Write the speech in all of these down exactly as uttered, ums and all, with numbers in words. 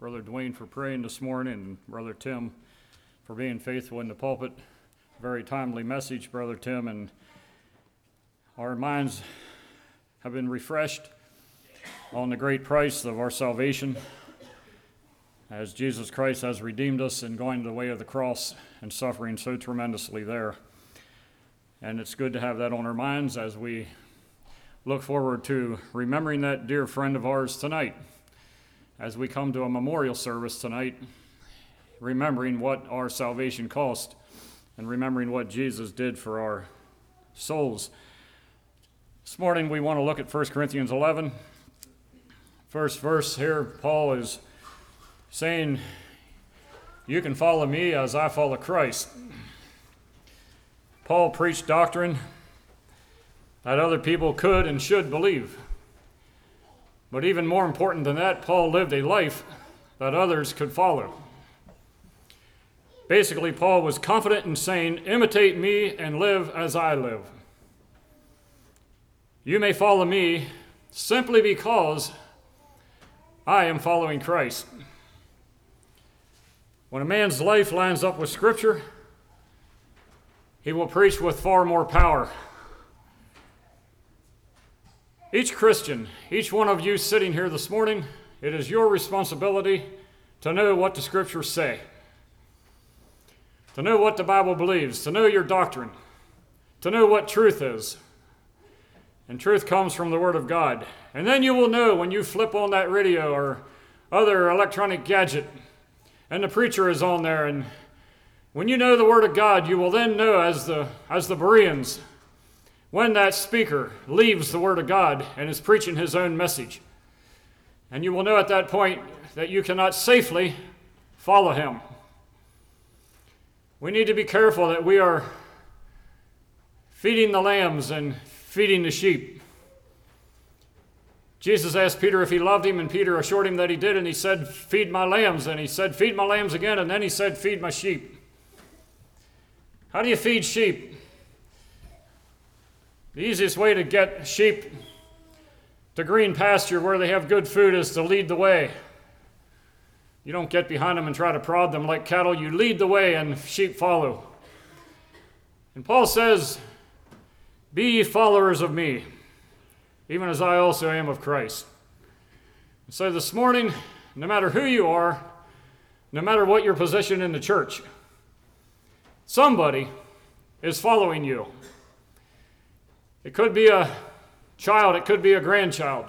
Brother Dwayne for praying this morning, and Brother Tim for being faithful in the pulpit. Very timely message, Brother Tim, and our minds have been refreshed on the great price of our salvation as Jesus Christ has redeemed us in going the way of the cross and suffering so tremendously there. And it's good to have that on our minds as we look forward to remembering that dear friend of ours tonight, as we come to a memorial service tonight, remembering what our salvation cost and remembering what Jesus did for our souls. This morning we want to look at First Corinthians eleven. First verse here, Paul is saying, you can follow me as I follow Christ. Paul preached doctrine that other people could and should believe. But even more important than that, Paul lived a life that others could follow. Basically, Paul was confident in saying, imitate me and live as I live. You may follow me simply because I am following Christ. When a man's life lines up with Scripture, he will preach with far more power. Each Christian, each one of you sitting here this morning, it is your responsibility to know what the Scriptures say, to know what the Bible believes, to know your doctrine, to know what truth is. And truth comes from the Word of God. And then you will know when you flip on that radio or other electronic gadget and the preacher is on there, and when you know the Word of God, you will then know, as the as the Bereans, when that speaker leaves the Word of God and is preaching his own message. And you will know at that point that you cannot safely follow him. We need to be careful that we are feeding the lambs and feeding the sheep. Jesus asked Peter if he loved him, and Peter assured him that he did, and he said, feed my lambs. And he said, feed my lambs again, and then he said, feed my sheep. How do you feed sheep? The easiest way to get sheep to green pasture where they have good food is to lead the way. You don't get behind them and try to prod them like cattle. You lead the way and sheep follow. And Paul says, be ye followers of me, even as I also am of Christ. So this morning, no matter who you are, no matter what your position in the church, somebody is following you. It could be a child, it could be a grandchild.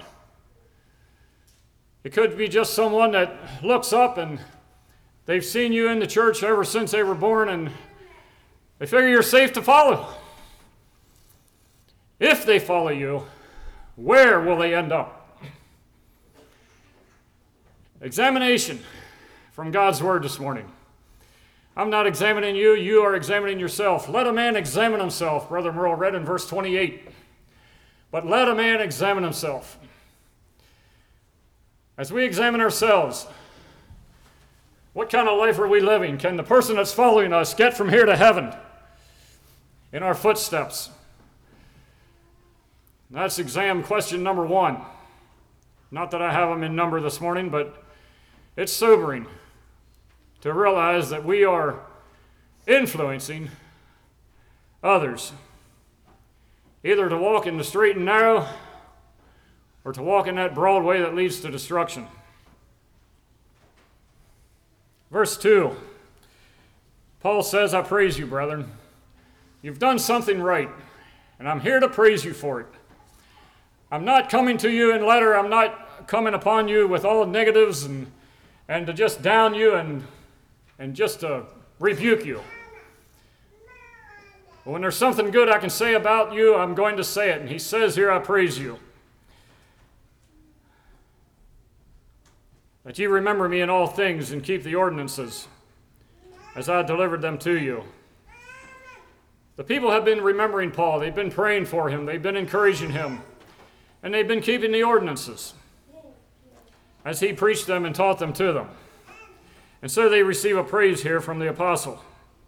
It could be just someone that looks up and they've seen you in the church ever since they were born and they figure you're safe to follow. If they follow you, where will they end up? Examination from God's Word this morning. I'm not examining you, you are examining yourself. Let a man examine himself, Brother Merle read in verse twenty-eight. But let a man examine himself. As we examine ourselves, what kind of life are we living? Can the person that's following us get from here to heaven in our footsteps? That's exam question number one. Not that I have them in number this morning, but it's sobering to realize that we are influencing others, either to walk in the straight and narrow or to walk in that broad way that leads to destruction. Verse two, Paul says, I praise you, brethren. You've done something right, and I'm here to praise you for it. I'm not coming to you in letter. I'm not coming upon you with all negatives and, and to just down you and and just to rebuke you. But when there's something good I can say about you, I'm going to say it. And he says here, I praise you. That you remember me in all things and keep the ordinances as I delivered them to you. The people have been remembering Paul. They've been praying for him. They've been encouraging him. And they've been keeping the ordinances as he preached them and taught them to them. And so they receive a praise here from the apostle.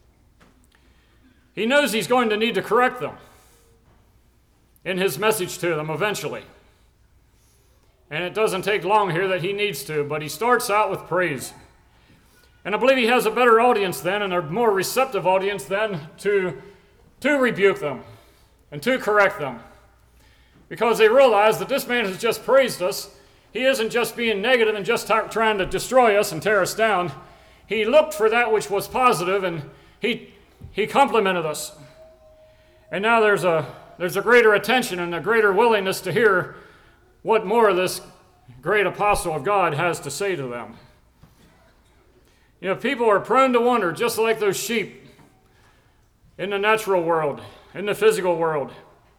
He knows he's going to need to correct them in his message to them eventually. And it doesn't take long here that he needs to, but he starts out with praise. And I believe he has a better audience then, and a more receptive audience then, to, to rebuke them and to correct them. Because they realize that this man has just praised us. He isn't just being negative and just t- trying to destroy us and tear us down. He looked for that which was positive, and he, he complimented us. And now there's a, there's a greater attention and a greater willingness to hear what more this great apostle of God has to say to them. You know, people are prone to wonder, just like those sheep in the natural world, in the physical world.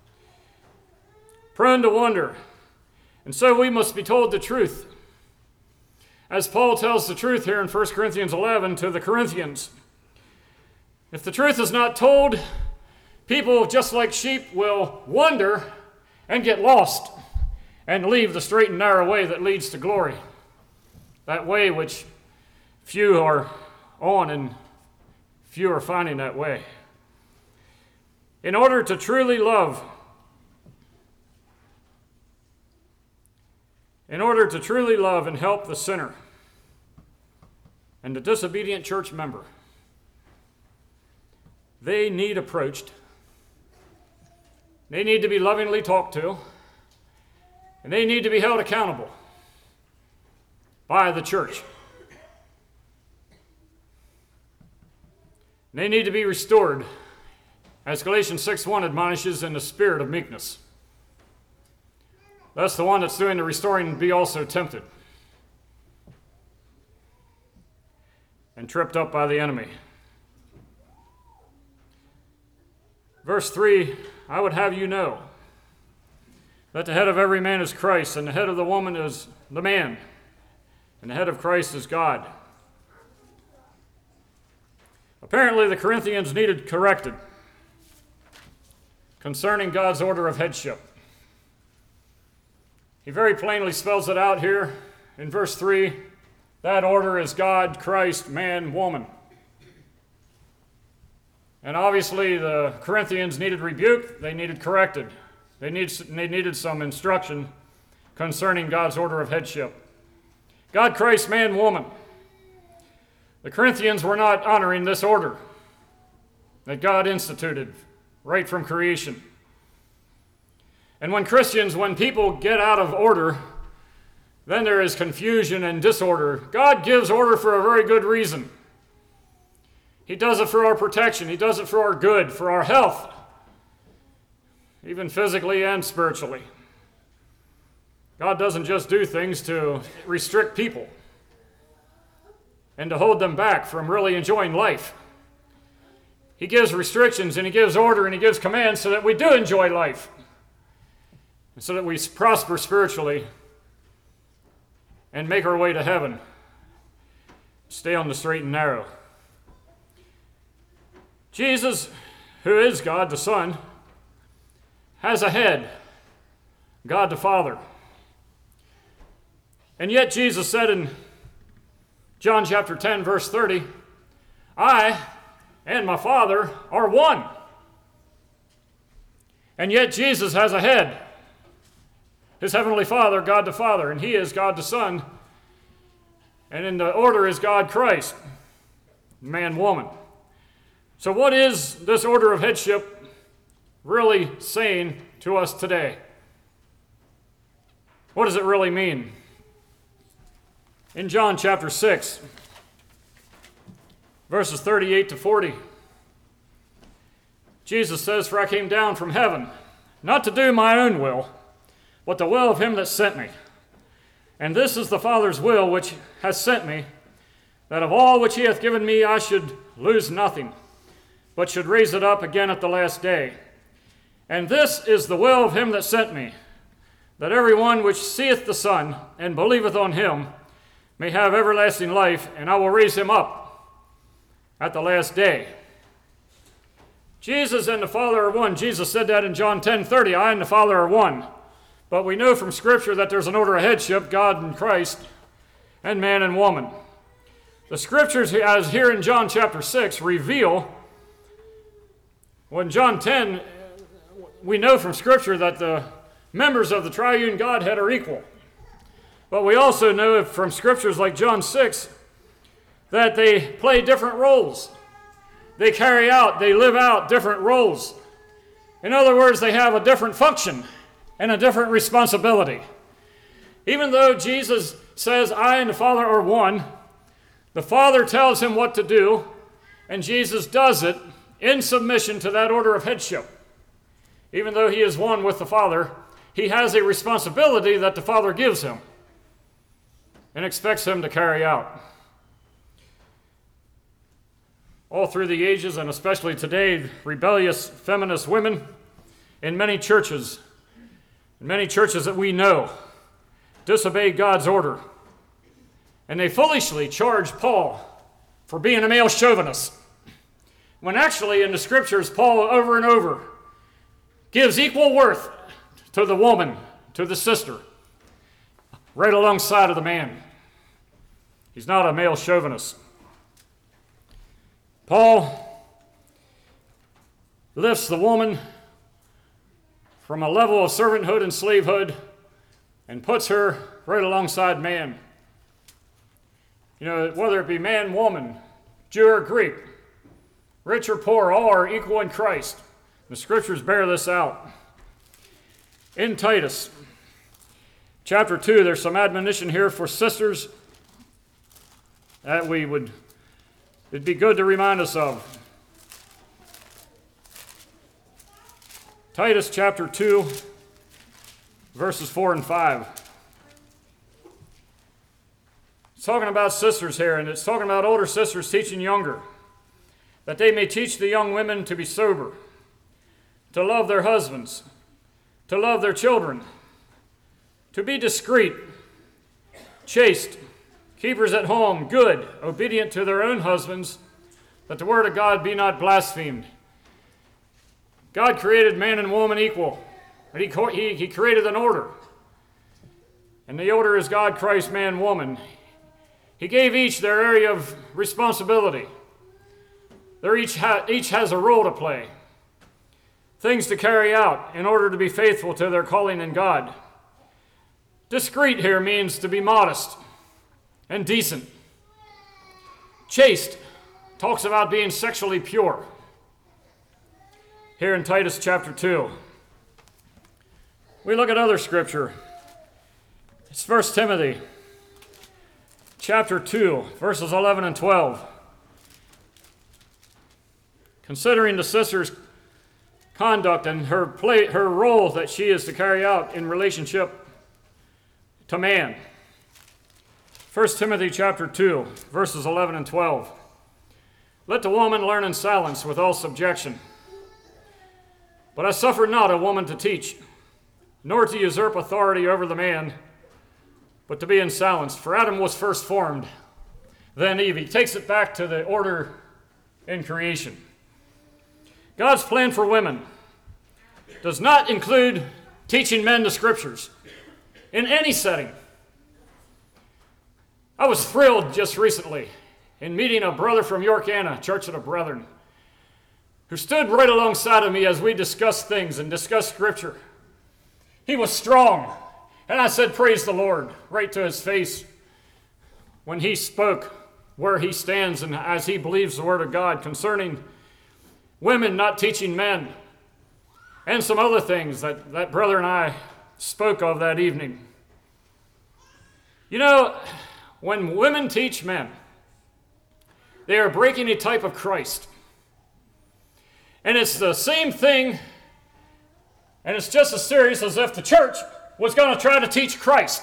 Prone to wonder. And so we must be told the truth. As Paul tells the truth here in First Corinthians eleven to the Corinthians. If the truth is not told, people just like sheep will wonder and get lost and leave the straight and narrow way that leads to glory. That way which few are on and few are finding that way. In order to truly love, in order to truly love and help the sinner and the disobedient church member, they need approached. They need to be lovingly talked to, and they need to be held accountable by the church. They need to be restored, as Galatians six one admonishes, in the spirit of meekness. Thus the one that's doing the restoring be also tempted and tripped up by the enemy. Verse three, I would have you know that the head of every man is Christ, and the head of the woman is the man, and the head of Christ is God. Apparently, the Corinthians needed corrected concerning God's order of headship. He very plainly spells it out here in verse three. That order is God, Christ, man, woman. And obviously, the Corinthians needed rebuke. They needed corrected. They, need, they needed some instruction concerning God's order of headship. God, Christ, man, woman. The Corinthians were not honoring this order that God instituted right from creation. And when Christians, when people get out of order, then there is confusion and disorder. God gives order for a very good reason. He does it for our protection. He does it for our good, for our health, even physically and spiritually. God doesn't just do things to restrict people and to hold them back from really enjoying life. He gives restrictions, and he gives order, and he gives commands so that we do enjoy life, and so that we prosper spiritually and make our way to heaven. Stay on the straight and narrow. Jesus, who is God the Son, has a head, God the Father. And yet Jesus said in John chapter ten, verse thirty, I and my Father are one. And yet Jesus has a head, his heavenly Father, God the Father, and he is God the Son. And in the order is God Christ, man, woman. So what is this order of headship really saying to us today? What does it really mean? In John chapter six, verses thirty-eight to forty, Jesus says, For I came down from heaven, not to do my own will, but the will of him that sent me. And this is the Father's will which has sent me, that of all which he hath given me I should lose nothing, but should raise it up again at the last day. And this is the will of him that sent me, that every one which seeth the Son and believeth on him may have everlasting life, and I will raise him up at the last day. Jesus and the Father are one. Jesus said that in John ten thirty, I and the Father are one. But we know from Scripture that there's an order of headship, God and Christ, and man and woman. The Scriptures, as here in John chapter six, reveal, when John ten, we know from Scripture that the members of the triune Godhead are equal. But we also know from scriptures like John six that they play different roles. They carry out, they live out different roles. In other words, they have a different function and a different responsibility. Even though Jesus says, I and the Father are one, the Father tells him what to do, and Jesus does it in submission to that order of headship. Even though he is one with the Father, he has a responsibility that the Father gives him and expects him to carry out. All through the ages, and especially today, rebellious feminist women in many churches, in many churches that we know, disobey God's order. And they foolishly charge Paul for being a male chauvinist, when actually in the scriptures, Paul over and over gives equal worth to the woman, to the sister, right alongside of the man. He's not a male chauvinist. Paul lifts the woman from a level of servanthood and slavehood and puts her right alongside man. You know, whether it be man, woman, Jew or Greek, rich or poor, all are equal in Christ. The scriptures bear this out. In Titus chapter two, there's some admonition here for sisters that we would, it'd be good to remind us of. Titus chapter two, verses four and five. It's talking about sisters here, and it's talking about older sisters teaching younger, that they may teach the young women to be sober, to love their husbands, to love their children, to be discreet, chaste, keepers at home, good, obedient to their own husbands, that the word of God be not blasphemed. God created man and woman equal, but he, he, he created an order. And the order is God, Christ, man, woman. He gave each their area of responsibility. They're each, ha- each has a role to play, things to carry out in order to be faithful to their calling in God. Discreet here means to be modest and decent. Chaste talks about being sexually pure. Here in Titus chapter two, we look at other scripture. It's First Timothy chapter two, verses eleven and twelve. Considering the sister's conduct and her play, her role that she is to carry out in relationship to man. First Timothy chapter two, verses eleven and twelve. Let the woman learn in silence with all subjection. But I suffer not a woman to teach, nor to usurp authority over the man, but to be in silence. For Adam was first formed, then Eve. He takes it back to the order in creation. God's plan for women does not include teaching men the scriptures in any setting. I was thrilled just recently in meeting a brother from York Anna, Church of the Brethren, who stood right alongside of me as we discussed things and discussed scripture. He was strong, and I said, praise the Lord, right to his face when he spoke where he stands and as he believes the word of God concerning women not teaching men, and some other things that that brother and I spoke of that evening. You know, when women teach men, they are breaking a type of Christ. And it's the same thing, and it's just as serious as if the church was going to try to teach Christ.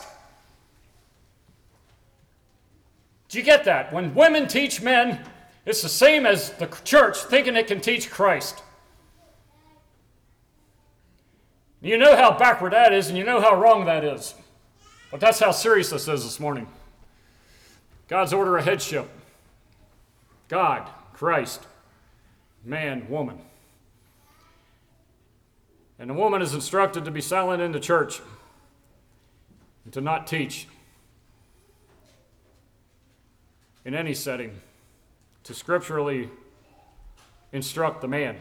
Do you get that? When women teach men, it's the same as the church thinking it can teach Christ. You know how backward that is, and you know how wrong that is. But that's how serious this is this morning. God's order of headship. God, Christ, man, woman. And the woman is instructed to be silent in the church and to not teach in any setting, to scripturally instruct the man.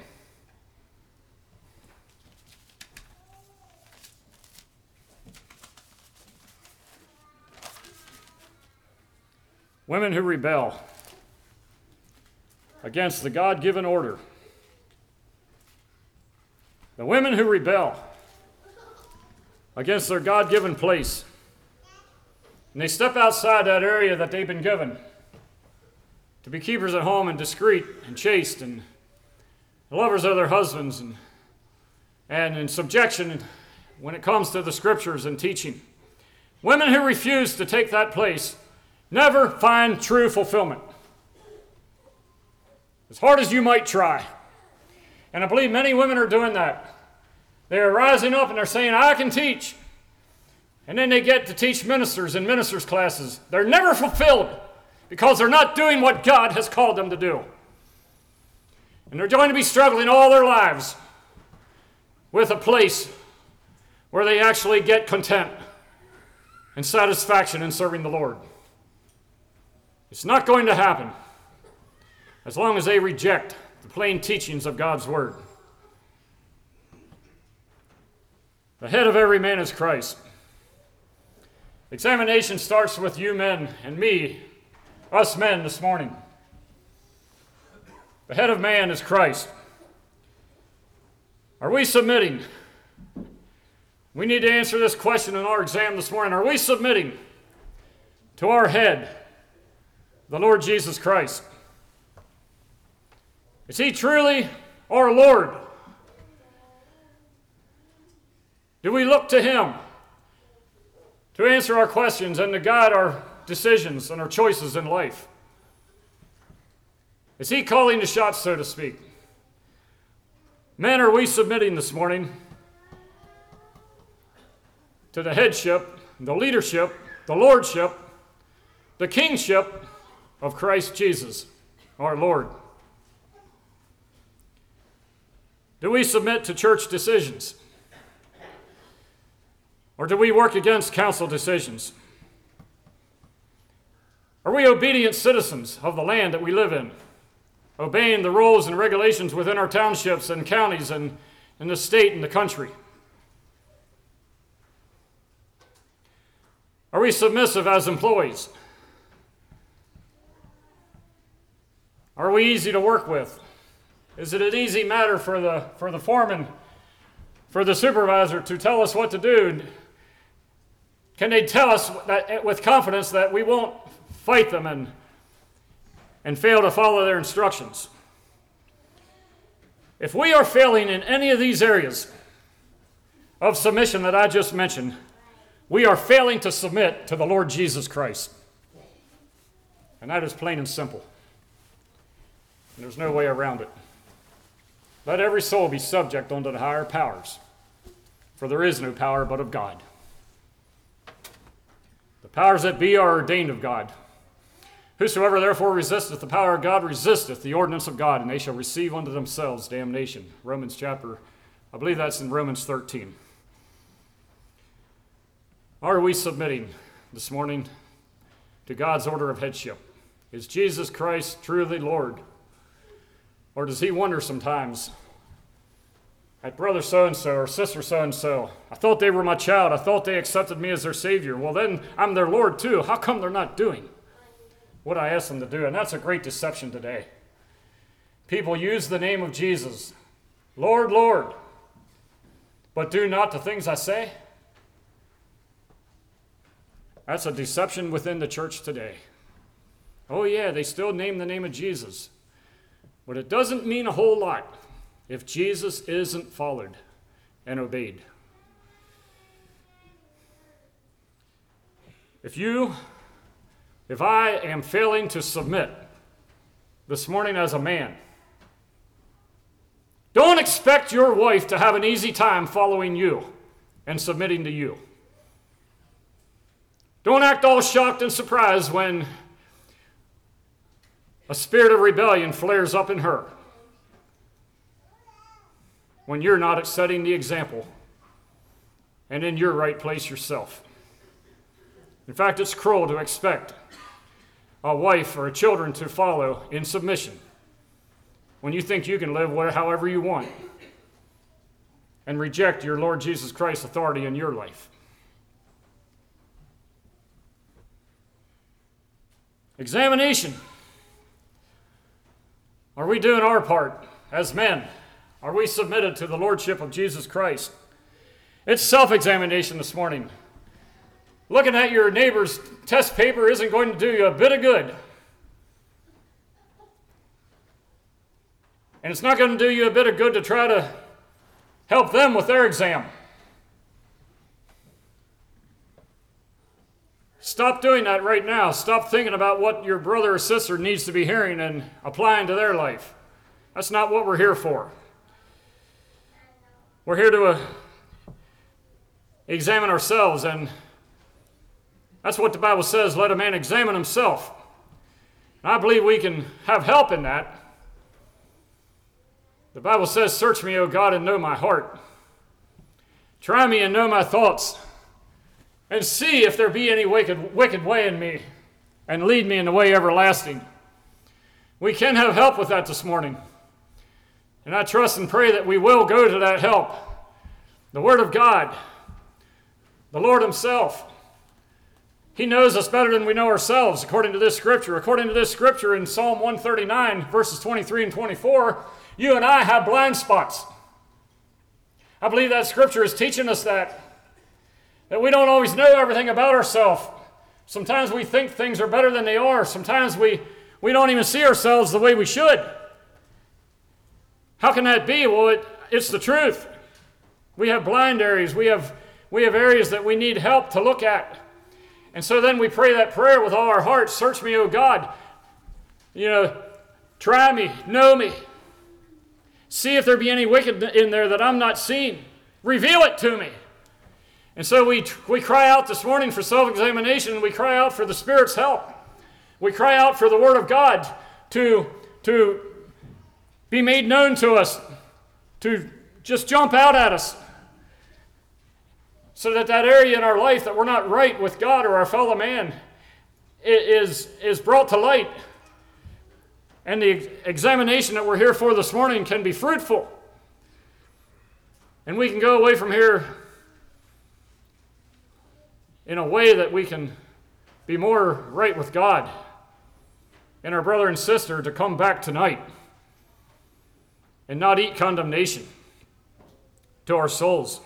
Women who rebel against the God-given order. The women who rebel against their God-given place. And they step outside that area that they've been given to be keepers at home and discreet and chaste and lovers of their husbands and, and in subjection when it comes to the scriptures and teaching. Women who refuse to take that place never find true fulfillment. As hard as you might try. And I believe many women are doing that. They're rising up and they're saying, I can teach. And then they get to teach ministers in ministers' classes. They're never fulfilled because they're not doing what God has called them to do. And they're going to be struggling all their lives with a place where they actually get content and satisfaction in serving the Lord. It's not going to happen as long as they reject the plain teachings of God's Word. The head of every man is Christ. Examination starts with you men and me, us men this morning. The head of man is Christ. Are we submitting? We need to answer this question in our exam this morning. Are we submitting to our head, the Lord Jesus Christ? Is he truly our Lord? Do we look to him to answer our questions and to guide our decisions and our choices in life? Is he calling the shots, so to speak? Men, are we submitting this morning to the headship, the leadership, the lordship, the kingship of Christ Jesus, our Lord? Do we submit to church decisions? Or do we work against council decisions? Are we obedient citizens of the land that we live in, obeying the rules and regulations within our townships and counties and in the state and the country? Are we submissive as employees? Are we easy to work with? Is it an easy matter for the, for the foreman, for the supervisor to tell us what to do? Can they tell us that, with confidence, that we won't fight them and, and fail to follow their instructions? If we are failing in any of these areas of submission that I just mentioned, we are failing to submit to the Lord Jesus Christ. And that is plain and simple. And there's no way around it. Let every soul be subject unto the higher powers, for there is no power but of God. The powers that be are ordained of God. Whosoever therefore resisteth the power of God resisteth the ordinance of God, and they shall receive unto themselves damnation. Romans chapter, I believe that's in Romans thirteen. Are we submitting this morning to God's order of headship? Is Jesus Christ truly Lord? Or does he wonder sometimes at brother so-and-so or sister so-and-so? I thought they were my child. I thought they accepted me as their Savior. Well, then I'm their Lord too. How come they're not doing what I asked them to do? And that's a great deception today. People use the name of Jesus, Lord, Lord, but do not the things I say. That's a deception within the church today. Oh yeah, they still name the name of Jesus. But it doesn't mean a whole lot if Jesus isn't followed and obeyed. If you, if I am failing to submit this morning as a man, don't expect your wife to have an easy time following you and submitting to you. Don't act all shocked and surprised when a spirit of rebellion flares up in her, when you're not setting the example and in your right place yourself. In fact, it's cruel to expect a wife or children to follow in submission when you think you can live however you want and reject your Lord Jesus Christ's authority in your life. Examination. Are we doing our part as men? Are we submitted to the Lordship of Jesus Christ? It's self-examination this morning. Looking at your neighbor's test paper isn't going to do you a bit of good. And it's not going to do you a bit of good to try to help them with their exam. Stop doing that right now. Stop thinking about what your brother or sister needs to be hearing and applying to their life. That's not what we're here for. We're here to uh, examine ourselves, and that's what the Bible says, let a man examine himself. And I believe we can have help in that. The Bible says, search me, O God, and know my heart. Try me and know my thoughts, and see if there be any wicked, wicked way in me, and lead me in the way everlasting. We can have help with that this morning. And I trust and pray that we will go to that help. The Word of God, the Lord Himself. He knows us better than we know ourselves, according to this scripture. According to this scripture in Psalm one thirty-nine, verses twenty-three and twenty-four, you and I have blind spots. I believe that scripture is teaching us that. That we don't always know everything about ourselves. Sometimes we think things are better than they are. Sometimes we, we don't even see ourselves the way we should. How can that be? Well, it, it's the truth. We have blind areas. We have, we have areas that we need help to look at. And so then we pray that prayer with all our hearts. Search me, O God. You know, try me, know me. See if there be any wicked in there that I'm not seeing. Reveal it to me. And so we, we cry out this morning for self-examination, and we cry out for the Spirit's help. We cry out for the Word of God to, to be made known to us, to just jump out at us, so that that area in our life that we're not right with God or our fellow man is, is brought to light. And the examination that we're here for this morning can be fruitful. And we can go away from here in a way that we can be more right with God and our brother and sister to come back tonight and not eat condemnation to our souls.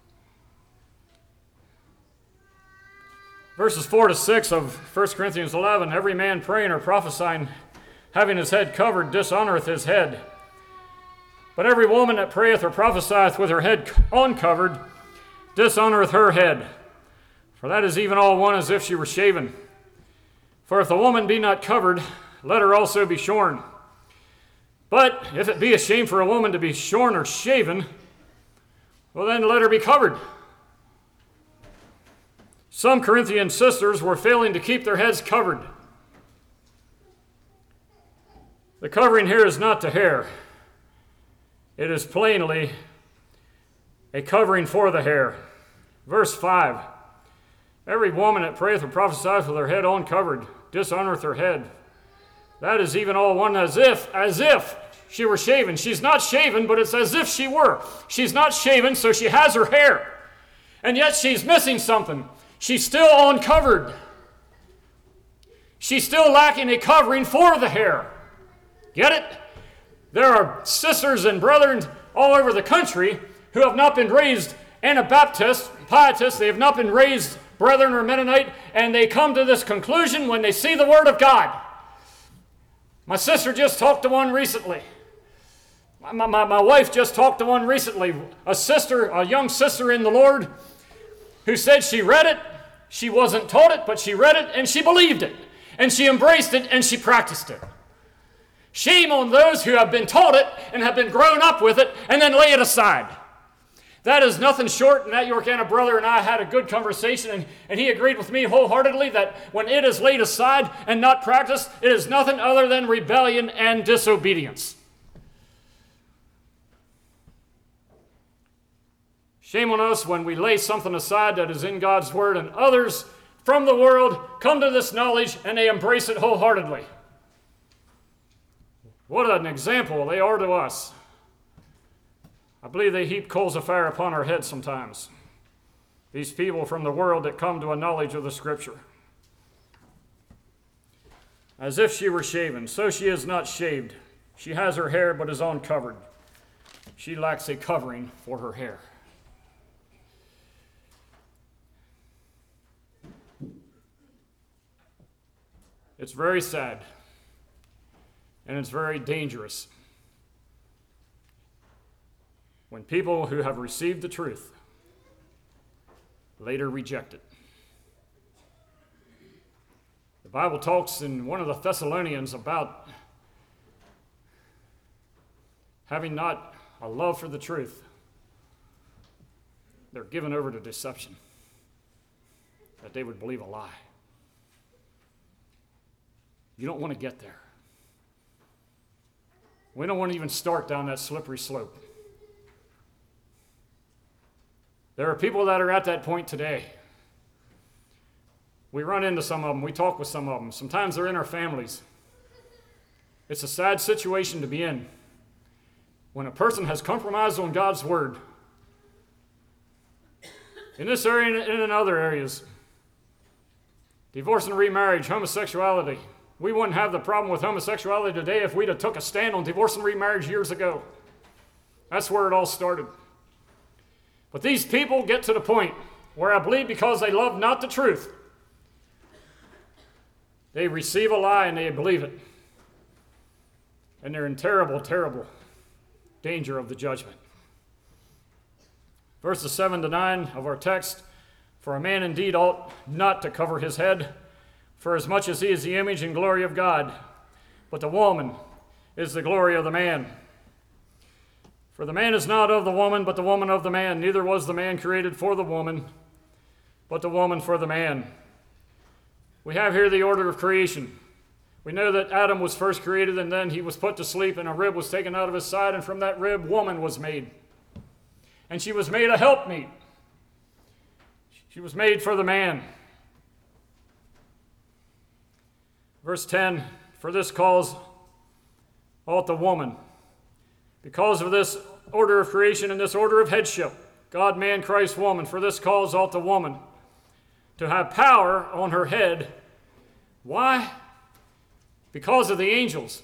Verses four to six of First Corinthians eleven, every man praying or prophesying, having his head covered, dishonoreth his head. But every woman that prayeth or prophesieth with her head uncovered, dishonoreth her head. For that is even all one as if she were shaven. For if the woman be not covered, let her also be shorn. But if it be a shame for a woman to be shorn or shaven, well then let her be covered. Some Corinthian sisters were failing to keep their heads covered. The covering here is not the hair. It is plainly a covering for the hair. Verse five, every woman that prayeth or prophesieth with her head uncovered dishonoreth her head. That is even all one as if, as if she were shaven. She's not shaven, but it's as if she were. She's not shaven, so she has her hair. And yet she's missing something. She's still uncovered. She's still lacking a covering for the hair. Get it? There are sisters and brethren all over the country who have not been raised Anabaptists, Pietists. They have not been raised Brethren or Mennonite, and they come to this conclusion when they see the Word of God. My sister just talked to one recently. My, my, my wife just talked to one recently. A sister, a young sister in the Lord, who said she read it, she wasn't taught it, but she read it, and she believed it, and she embraced it, and she practiced it. Shame on those who have been taught it and have been grown up with it and then lay it aside. That is nothing short, and that Yorkana brother and I had a good conversation, and, and he agreed with me wholeheartedly that when it is laid aside and not practiced, it is nothing other than rebellion and disobedience. Shame on us when we lay something aside that is in God's Word, and others from the world come to this knowledge and they embrace it wholeheartedly. What an example they are to us. I believe they heap coals of fire upon our heads sometimes. These people from the world that come to a knowledge of the Scripture. as if she were shaven. So she is not shaved. She has her hair, but is uncovered. She lacks a covering for her hair. It's very sad, and it's very dangerous when people who have received the truth later reject it. The Bible talks in one of the Thessalonians about having not a love for the truth. They're given over to deception, that they would believe a lie. You don't want to get there. We don't want to even start down that slippery slope. There are people that are at that point today. We run into some of them. We talk with some of them. Sometimes they're in our families. It's a sad situation to be in when a person has compromised on God's word. In this area and in other areas, divorce and remarriage, homosexuality. We wouldn't have the problem with homosexuality today if we'd have took a stand on divorce and remarriage years ago. That's where it all started. But these people get to the point where I believe because they love not the truth, they receive a lie and they believe it. And they're in terrible, terrible danger of the judgment. Verses seven to nine of our text, for a man indeed ought not to cover his head, for as much as he is the image and glory of God, but the woman is the glory of the man. For the man is not of the woman, but the woman of the man. Neither was the man created for the woman, but the woman for the man. We have here the order of creation. We know that Adam was first created, and then he was put to sleep, and a rib was taken out of his side, and from that rib, woman was made. And she was made a helpmeet. She was made for the man. Verse ten, for this cause ought the woman. Because of this order of creation and this order of headship, God, man, Christ, woman, for this cause ought the woman to have power on her head. Why? Because of the angels.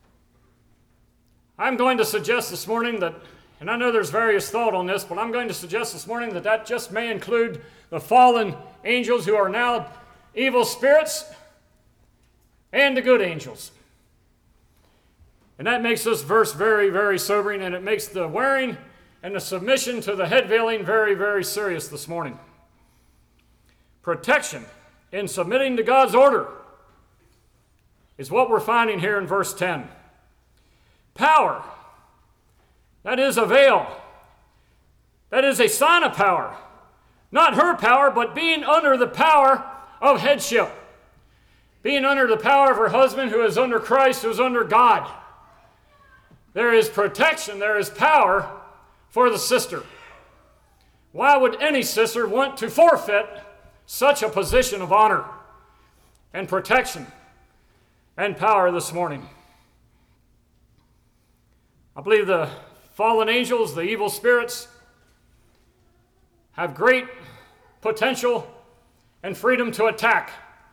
I'm going to suggest this morning that, and I know there's various thought on this, but I'm going to suggest this morning that that just may include the fallen angels who are now evil spirits and the good angels. And that makes this verse very, very sobering, and it makes the wearing and the submission to the head veiling very, very serious this morning. Protection in submitting to God's order is what we're finding here in verse ten. Power, that is a veil. That is a sign of power. Not her power, but being under the power of headship. Being under the power of her husband, who is under Christ, who is under God. There is protection, there is power for the sister. Why would any sister want to forfeit such a position of honor and protection and power this morning? I believe the fallen angels, the evil spirits, have great potential and freedom to attack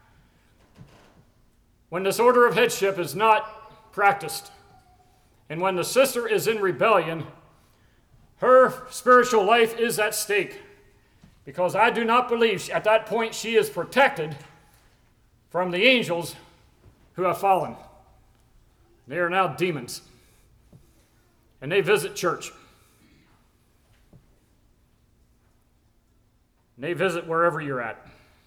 when this order of headship is not practiced. And when the sister is in rebellion, her spiritual life is at stake, because I do not believe at that point she is protected from the angels who have fallen. They are now demons, and they visit church. And they visit wherever you're at.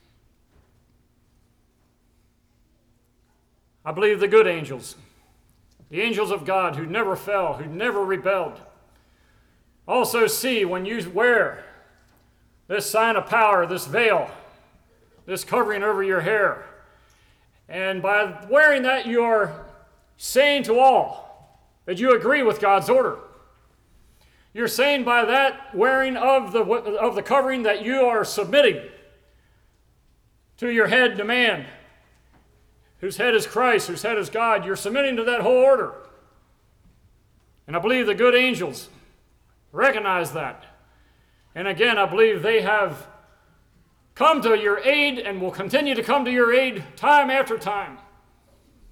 I believe the good angels, the angels of God who never fell, who never rebelled, also see when you wear this sign of power, this veil, this covering over your hair. And by wearing that, you are saying to all that you agree with God's order. You're saying by that wearing of the, of the covering that you are submitting to your head, the man, whose head is Christ, whose head is God. You're submitting to that whole order. And I believe the good angels recognize that. And again, I believe they have come to your aid and will continue to come to your aid time after time.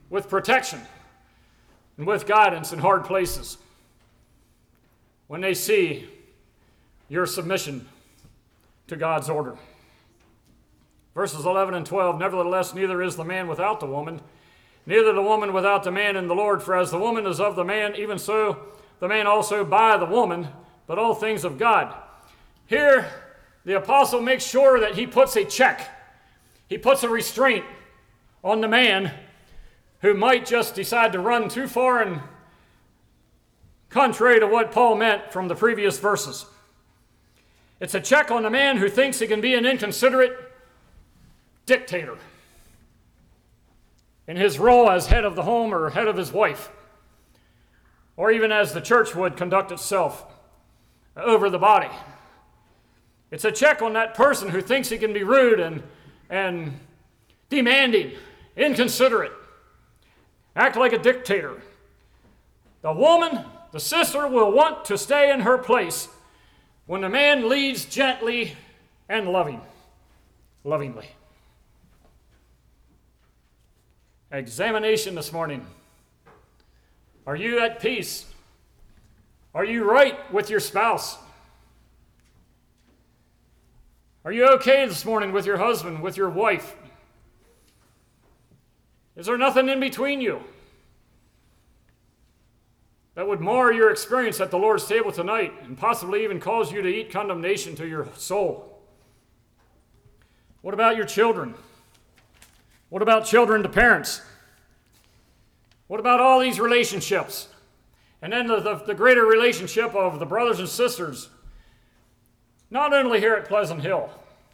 with protection and with guidance in hard places when they see your submission to God's order. Verses eleven and twelve, nevertheless, neither is the man without the woman, neither the woman without the man in the Lord. For as the woman is of the man, even so the man also by the woman, but all things of God. Here, the apostle makes sure that he puts a check. He puts a restraint on the man who might just decide to run too far and contrary to what Paul meant from the previous verses. It's a check on the man who thinks he can be an inconsiderate dictator in his role as head of the home or head of his wife, or even as the church would conduct itself over the body. It's a check on that person who thinks he can be rude and, and demanding, inconsiderate, act like a dictator. The woman, the sister, will want to stay in her place when the man leads gently and loving, lovingly. Examination this morning. Are you at peace? Are you right with your spouse? Are you okay this morning with your husband, with your wife? Is there nothing in between you that would mar your experience at the Lord's table tonight and possibly even cause you to eat condemnation to your soul? What about your children? What about children to parents? What about all these relationships? And then the, the, the greater relationship of the brothers and sisters, not only here at Pleasant Hill.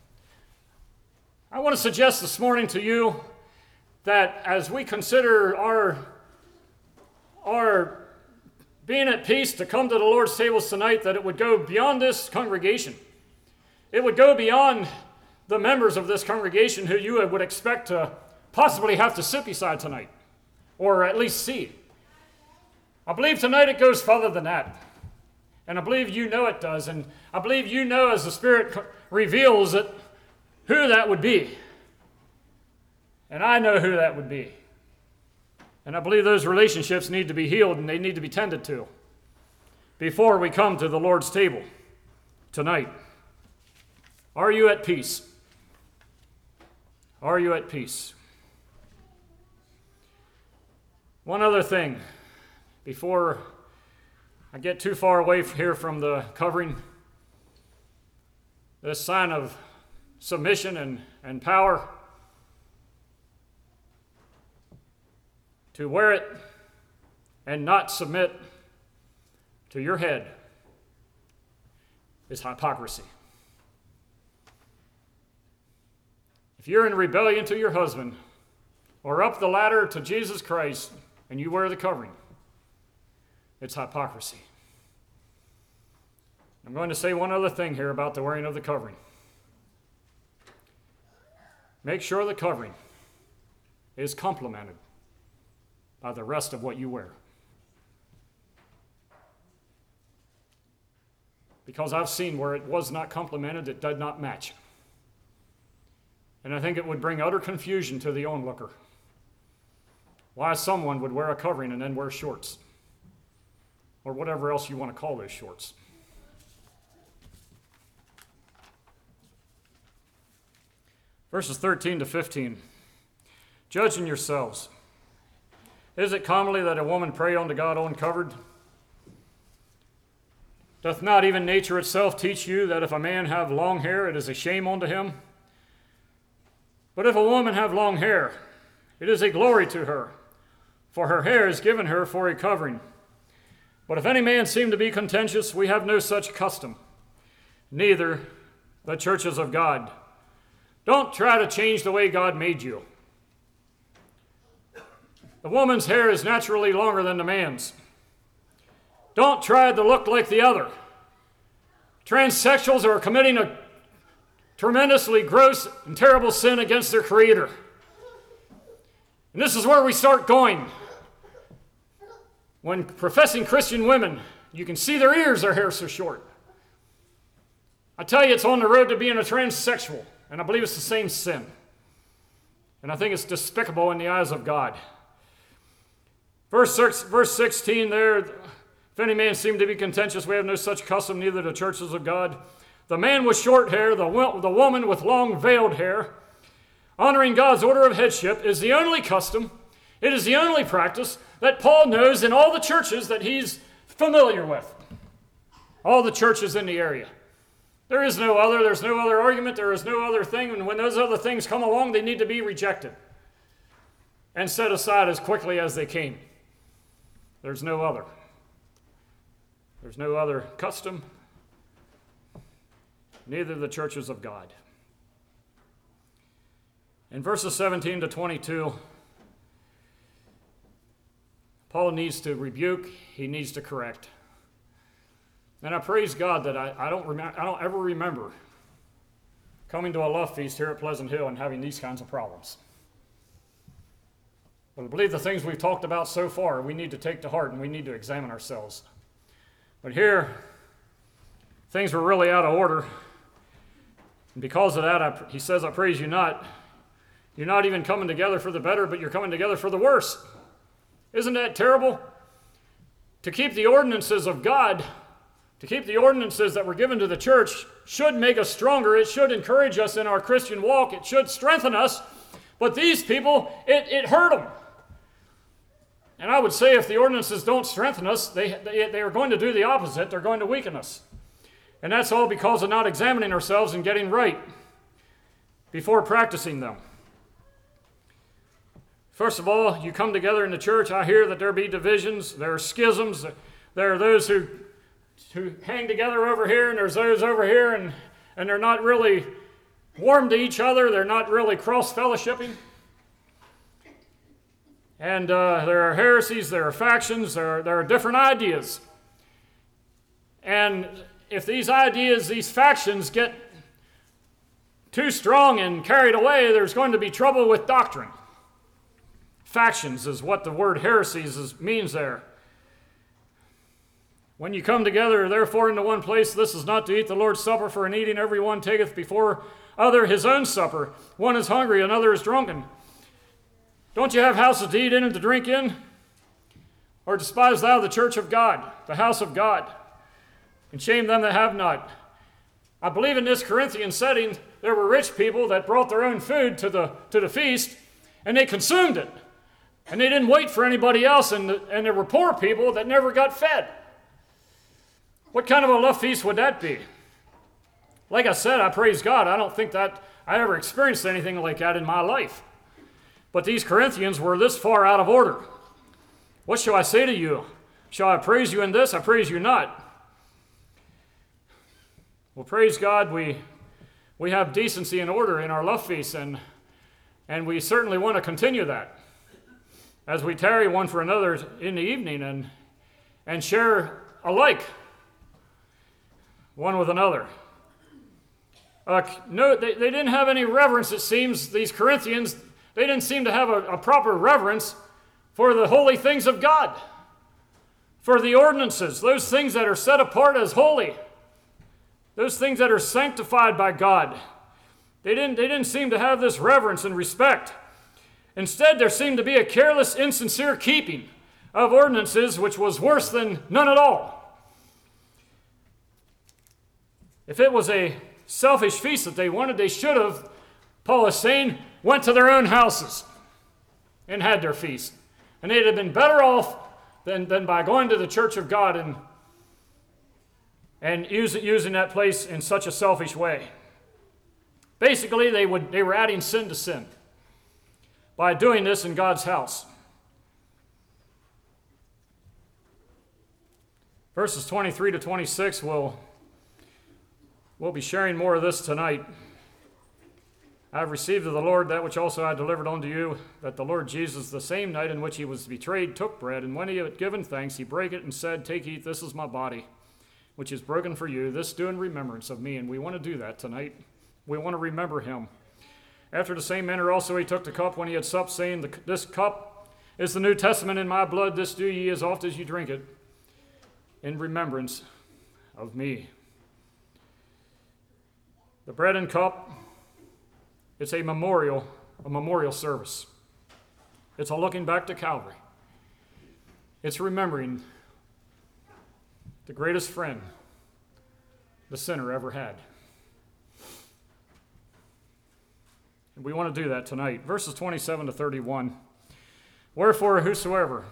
I want to suggest this morning to you that as we consider our, our being at peace to come to the Lord's tables tonight, that it would go beyond this congregation. It would go beyond the members of this congregation who you would expect to possibly have to sit beside tonight, or at least see. I believe tonight it goes further than that. And I believe you know it does. And I believe you know as the Spirit reveals it, who that would be. And I know who that would be. And I believe those relationships need to be healed and they need to be tended to before we come to the Lord's table tonight. Are you at peace? Are you at peace? One other thing before I get too far away here from the covering. This sign of submission and, and power. To wear it and not submit to your head is hypocrisy. If you're in rebellion to your husband or up the ladder to Jesus Christ and you wear the covering, it's hypocrisy. I'm going to say one other thing here about the wearing of the covering. Make sure the covering is complemented by the rest of what you wear. Because I've seen where it was not complemented, it did not match. And I think it would bring utter confusion to the onlooker. Why someone would wear a covering and then wear shorts, or whatever else you want to call those shorts. Verses thirteen to fifteen. Judging yourselves. Is it commonly that a woman pray unto God uncovered? Doth not even nature itself teach you that if a man have long hair, it is a shame unto him? But if a woman have long hair, it is a glory to her, for her hair is given her for a covering. But if any man seem to be contentious, we have no such custom, neither the churches of God. Don't try to change the way God made you. The woman's hair is naturally longer than the man's. Don't try to look like the other. Transsexuals are committing a tremendously gross and terrible sin against their Creator. And this is where we start going. When professing Christian women, you can see their ears, their hair so short. I tell you, it's on the road to being a transsexual, and I believe it's the same sin. And I think it's despicable in the eyes of God. Verse, six, verse sixteen there, if any man seem to be contentious, we have no such custom, neither the churches of God. The man with short hair, the, the woman with long veiled hair, honoring God's order of headship is the only custom, it is the only practice that Paul knows in all the churches that he's familiar with. All the churches in the area. There is no other, there's no other argument, there is no other thing, and when those other things come along, they need to be rejected and set aside as quickly as they came. There's no other. There's no other custom, neither the churches of God. In verses seventeen to twenty-two, Paul needs to rebuke, he needs to correct. And I praise God that I, I, don't rem- I don't ever remember coming to a love feast here at Pleasant Hill and having these kinds of problems. But I believe the things we've talked about so far, we need to take to heart and we need to examine ourselves. But here, things were really out of order. And because of that, I, he says, I praise you not. You're not even coming together for the better, but you're coming together for the worse. Isn't that terrible? To keep the ordinances of God, to keep the ordinances that were given to the church should make us stronger. It should encourage us in our Christian walk. It should strengthen us. But these people, it, it hurt them. And I would say if the ordinances don't strengthen us, they, they, they are going to do the opposite. They're going to weaken us. And that's all because of not examining ourselves and getting right before practicing them. First of all, you come together in the church. I hear that there be divisions. There are schisms. There are those who, who hang together over here, and there's those over here, and, and they're not really warm to each other. They're not really cross-fellowshipping. And uh, there are heresies, there are factions, there are, there are different ideas. And if these ideas, these factions get too strong and carried away, there's going to be trouble with doctrine. Factions is what the word heresies is, means there. When you come together, therefore, into one place, this is not to eat the Lord's Supper, for in eating every one taketh before other his own supper. One is hungry, another is drunken. Don't you have houses to eat in and to drink in? Or despise thou the church of God, the house of God, and shame them that have not? I believe in this Corinthian setting, there were rich people that brought their own food to the, to the feast, and they consumed it. And they didn't wait for anybody else, and, and there were poor people that never got fed. What kind of a love feast would that be? Like I said, I praise God. I don't think that I ever experienced anything like that in my life. But these Corinthians were this far out of order. What shall I say to you? Shall I praise you in this? I praise you not. Well, praise God, we, we have decency and order in our love feasts, and, and we certainly want to continue that as we tarry one for another in the evening and, and share alike one with another. Uh, no, they, they didn't have any reverence, it seems, these Corinthians. They didn't seem to have a, a proper reverence for the holy things of God, for the ordinances, those things that are set apart as holy, those things that are sanctified by God. They didn't, they didn't seem to have this reverence and respect. Instead, there seemed to be a careless, insincere keeping of ordinances, which was worse than none at all. If it was a selfish feast that they wanted, they should have, Paul is saying, went to their own houses and had their feast. And they'd have been better off than, than by going to the church of God and, and use, using that place in such a selfish way. Basically, they, would, they were adding sin to sin by doing this in God's house. Verses twenty-three to twenty-six, we'll, we'll be sharing more of this tonight. I have received of the Lord that which also I delivered unto you, that the Lord Jesus, the same night in which he was betrayed, took bread, and when he had given thanks, he brake it and said, Take, eat, this is my body, which is broken for you. This do in remembrance of me. And we want to do that tonight. We want to remember him. After the same manner also he took the cup when he had supped, saying, This cup is the New Testament in my blood. This do ye as oft as you drink it, in remembrance of me. The bread and cup, it's a memorial, a memorial service. It's a looking back to Calvary. It's remembering the greatest friend the sinner ever had. And we want to do that tonight. Verses twenty-seven to thirty-one. Wherefore, whosoever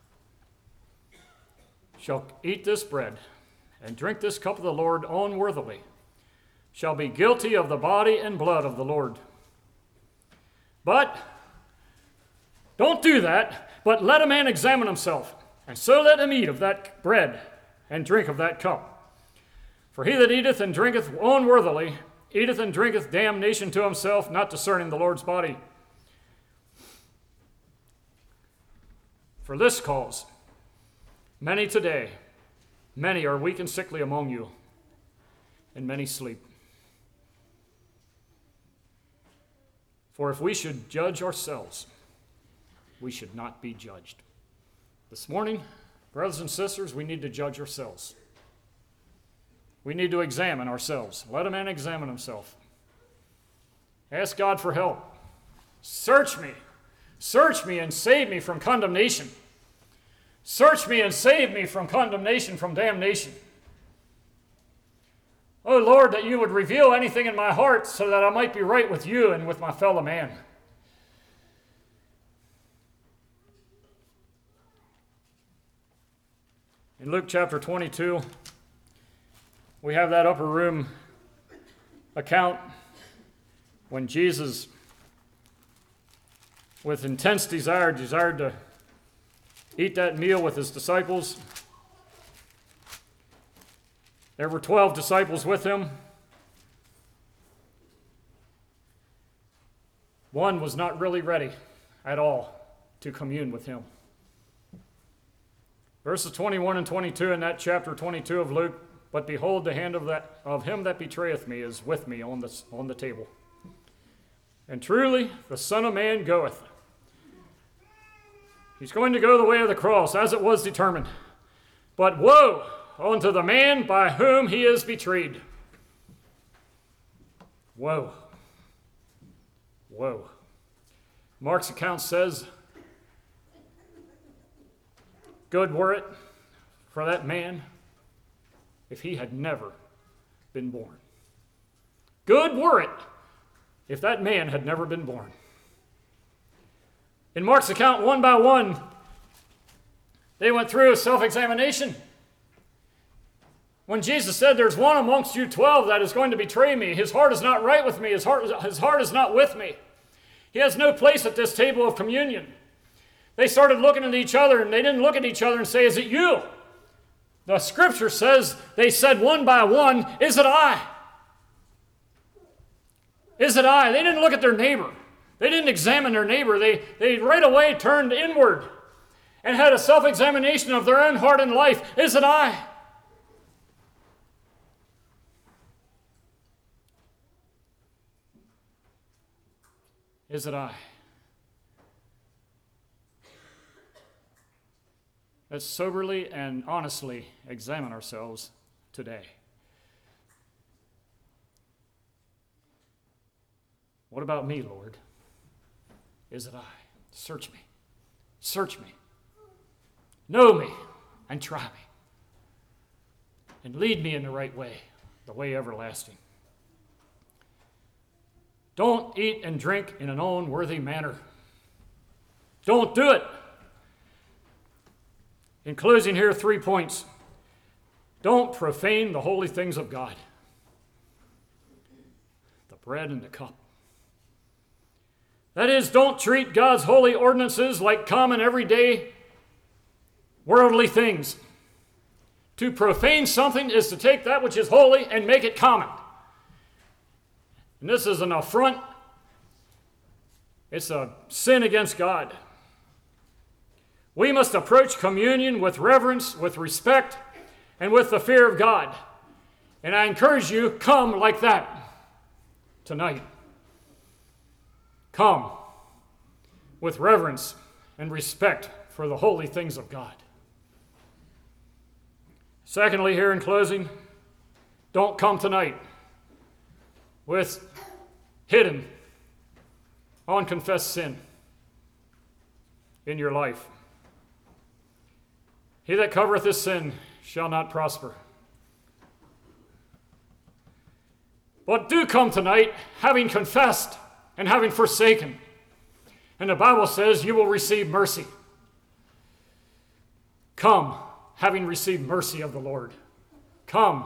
shall eat this bread and drink this cup of the Lord unworthily shall be guilty of the body and blood of the Lord. But don't do that, but let a man examine himself, and so let him eat of that bread and drink of that cup. For he that eateth and drinketh unworthily eateth and drinketh damnation to himself, not discerning the Lord's body. For this cause, many today, many are weak and sickly among you, and many sleep. For if we should judge ourselves, we should not be judged. This morning, brothers and sisters, we need to judge ourselves. We need to examine ourselves. Let a man examine himself. Ask God for help. Search me. Search me and save me from condemnation. Search me and save me from condemnation, from damnation. Oh Lord, that you would reveal anything in my heart so that I might be right with you and with my fellow man. In Luke chapter twenty-two, we have that upper room account when Jesus, with intense desire, desired to eat that meal with his disciples. There were twelve disciples with him. One was not really ready at all to commune with him. Verses twenty-one and twenty-two in that chapter twenty-two of Luke, but behold, the hand of, that, of him that betrayeth me is with me on the, on the table. And truly, the Son of Man goeth. He's going to go the way of the cross, as it was determined. But woe unto the man by whom he is betrayed. Woe. Woe. Mark's account says, good were it for that man if he had never been born. Good were it if that man had never been born. In Mark's account, one by one, they went through a self-examination. When Jesus said, there's one amongst you twelve that is going to betray me, his heart is not right with me, his heart, his heart is not with me. He has no place at this table of communion. They started looking at each other, and they didn't look at each other and say, is it you? The scripture says they said one by one, is it I? Is it I? They didn't look at their neighbor. They didn't examine their neighbor. They, they right away turned inward and had a self-examination of their own heart and life. Is it I? Is it I? Let's soberly and honestly examine ourselves today. What about me, Lord? Is it I? Search me. Search me. Know me and try me. And lead me in the right way, the way everlasting. Don't eat and drink in an unworthy manner. Don't do it. In closing here, three points. Don't profane the holy things of God. The bread and the cup. That is, don't treat God's holy ordinances like common, everyday, worldly things. To profane something is to take that which is holy and make it common. And this is an affront. It's a sin against God. We must approach communion with reverence, with respect, and with the fear of God. And I encourage you, come like that tonight. Come with reverence and respect for the holy things of God. Secondly, here in closing, don't come tonight with hidden, unconfessed sin in your life. He that covereth his sin shall not prosper. But do come tonight, having confessed and having forsaken. And the Bible says you will receive mercy. Come, having received mercy of the Lord. Come,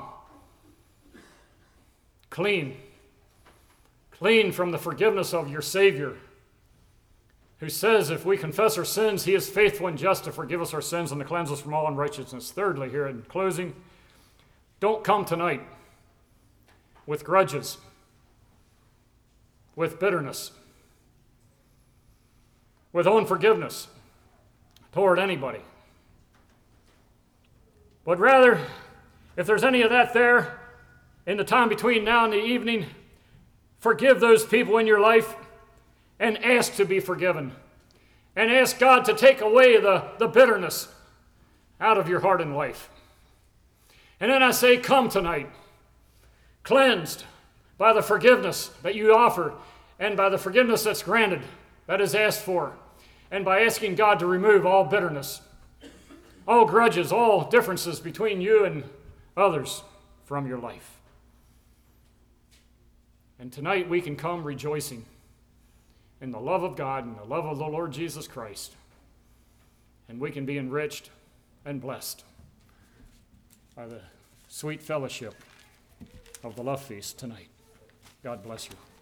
clean, clean from the forgiveness of your Savior, who says if we confess our sins, he is faithful and just to forgive us our sins and to cleanse us from all unrighteousness. Thirdly, here in closing, don't come tonight with grudges, with bitterness, with unforgiveness toward anybody. But rather, if there's any of that there in the time between now and the evening, forgive those people in your life and ask to be forgiven. And ask God to take away the, the bitterness out of your heart and life. And then I say, come tonight, cleansed by the forgiveness that you offer and by the forgiveness that's granted, that is asked for, and by asking God to remove all bitterness, all grudges, all differences between you and others from your life. And tonight we can come rejoicing in the love of God and the love of the Lord Jesus Christ. And we can be enriched and blessed by the sweet fellowship of the love feast tonight. God bless you.